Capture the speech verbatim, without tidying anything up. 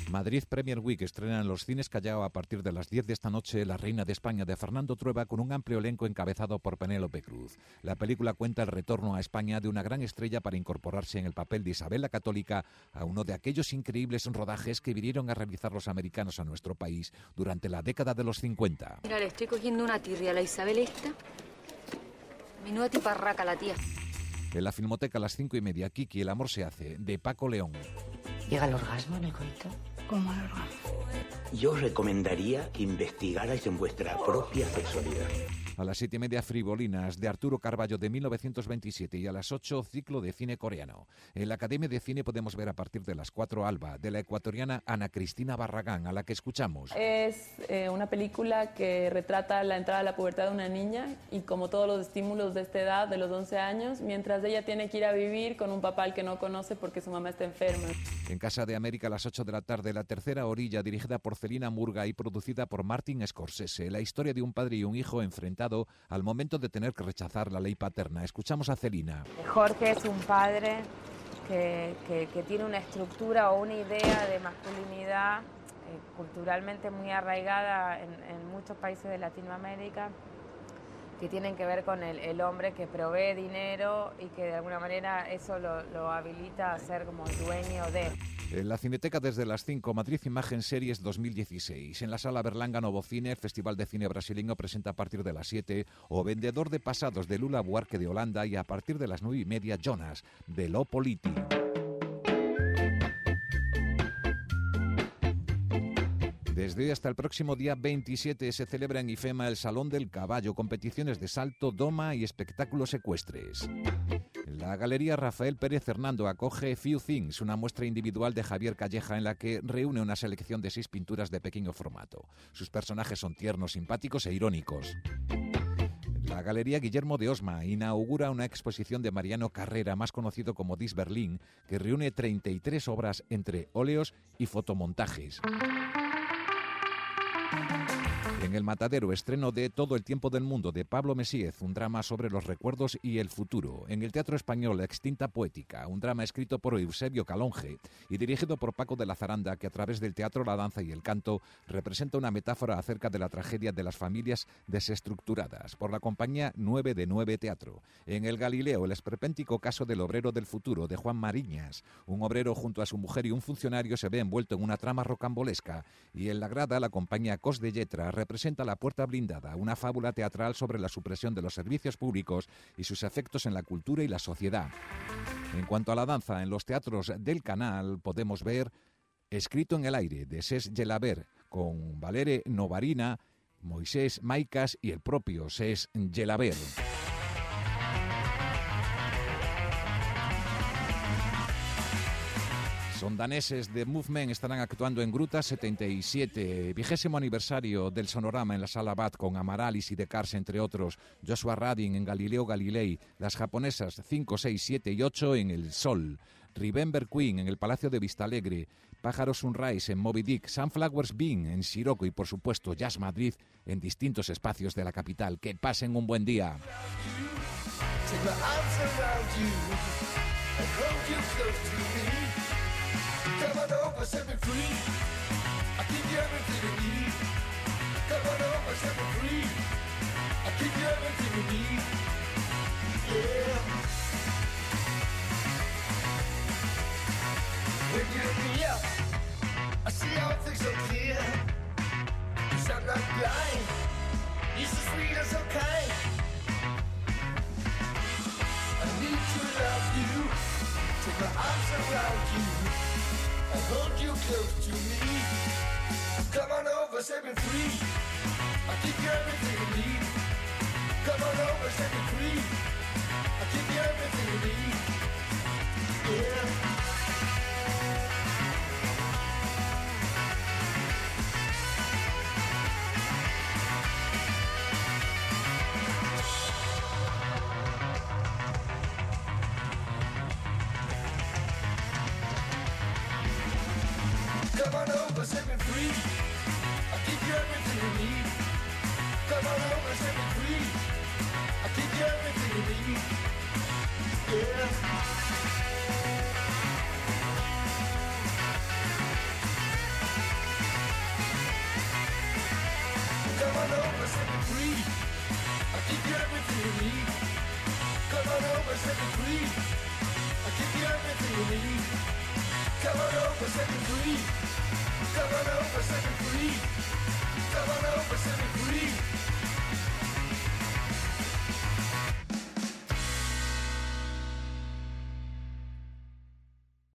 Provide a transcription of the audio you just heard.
Madrid Premier Week estrena en los cines Callao a partir de las diez de esta noche La Reina de España de Fernando Trueba con un amplio elenco encabezado por Penélope Cruz. La película cuenta el retorno a España de una gran estrella para incorporarse en el papel de Isabel la Católica a uno de aquellos increíbles rodajes que vinieron a realizar los americanos a nuestro país durante la década de los cincuenta. Mira, le estoy cogiendo una tirria a la Isabel esta. Menuda tiparraca la tía. En la Filmoteca a las cinco y media, Kiki, El amor se hace, de Paco León. ¿Llega el orgasmo en el coito? ¿Cómo el orgasmo? Yo os recomendaría que investigarais en vuestra propia sexualidad. A las siete y media, Frivolinas, de Arturo Carballo, de mil novecientos veintisiete, y a las ocho, ciclo de cine coreano. En la Academia de Cine podemos ver a partir de las cuatro Alba, de la ecuatoriana Ana Cristina Barragán, a la que escuchamos. Es eh, una película que retrata la entrada a la pubertad de una niña y como todos los estímulos de esta edad, de los once años, mientras ella tiene que ir a vivir con un papá al que no conoce porque su mamá está enferma. En Casa de América a las ocho de la tarde, La tercera orilla, dirigida por Celina Murga y producida por Martin Scorsese. La historia de un padre y un hijo enfrentados al momento de tener que rechazar la ley paterna. Escuchamos a Celina. Jorge es un padre que, que, que tiene una estructura o una idea de masculinidad eh, culturalmente muy arraigada en, en muchos países de Latinoamérica, que tienen que ver con el, el hombre que provee dinero y que de alguna manera eso lo, lo habilita a ser como dueño de. En la Cineteca desde las cinco, Madrid Imagen Series dos mil dieciséis. En la Sala Berlanga Novo Cine, el Festival de Cine Brasileño presenta a partir de las siete o Vendedor de Pasados de Lula Buarque de Holanda y a partir de las nueve y media Jonas de Lo Politi. Desde hoy hasta el próximo día veintisiete se celebra en IFEMA el Salón del Caballo, competiciones de salto, doma y espectáculos ecuestres. La Galería Rafael Pérez Hernando acoge Few Things, una muestra individual de Javier Calleja en la que reúne una selección de seis pinturas de pequeño formato. Sus personajes son tiernos, simpáticos e irónicos. La Galería Guillermo de Osma inaugura una exposición de Mariano Carrera, más conocido como Dis Berlín, que reúne treinta y tres obras entre óleos y fotomontajes. En El Matadero, estreno de Todo el tiempo del mundo de Pablo Mesíez, un drama sobre los recuerdos y el futuro. En el Teatro Español, Extinta Poética, un drama escrito por Eusebio Calonge y dirigido por Paco de la Zaranda, que a través del teatro, la danza y el canto representa una metáfora acerca de la tragedia de las familias desestructuradas, por la compañía nueve de nueve Teatro. En El Galileo, el esperpéntico caso del obrero del futuro de Juan Mariñas. Un obrero junto a su mujer y un funcionario se ve envuelto en una trama rocambolesca. Y en La Grada, la compañía Cos de Lletra representa La Puerta Blindada, una fábula teatral sobre la supresión de los servicios públicos y sus efectos en la cultura y la sociedad. En cuanto a la danza, en los teatros del Canal podemos ver Escrito en el aire, de Cés Gelabert, con Valere Novarina, Moisés Maicas y el propio Cés Gelabert. Son daneses de Movement, estarán actuando en Gruta setenta y siete, vigésimo aniversario del Sonorama en la Sala Bat con Amaral y Sidecars, entre otros, Joshua Radin en Galileo Galilei, las japonesas cinco, seis, siete y ocho en El Sol, Remember Queen en el Palacio de Vistalegre, Pájaro Sunrise en Moby Dick, Sunflowers Bean en Siroco y, por supuesto, Jazz Madrid en distintos espacios de la capital. Que pasen un buen día. Come on over, set me free. I'll give you everything you need. Come on over, set me free. I'll give you everything you need. Yeah. When you hit me up, I see all things so clear. You sound like blind. You're so sweet and so kind. I need to love you. Take my arms around you. I hold you close to me. Come on over, set me free. I'll give you everything you need. Come on over, set me free. I'll give you everything you need. Yeah. Come on over, set me free. I'll give you everything you need. Come on over, set me free. I'll give you everything you need. Yeah. set me free. I'll give you everything you need. Come on over, set me free. Come on over, set me free. Come on over, set me free.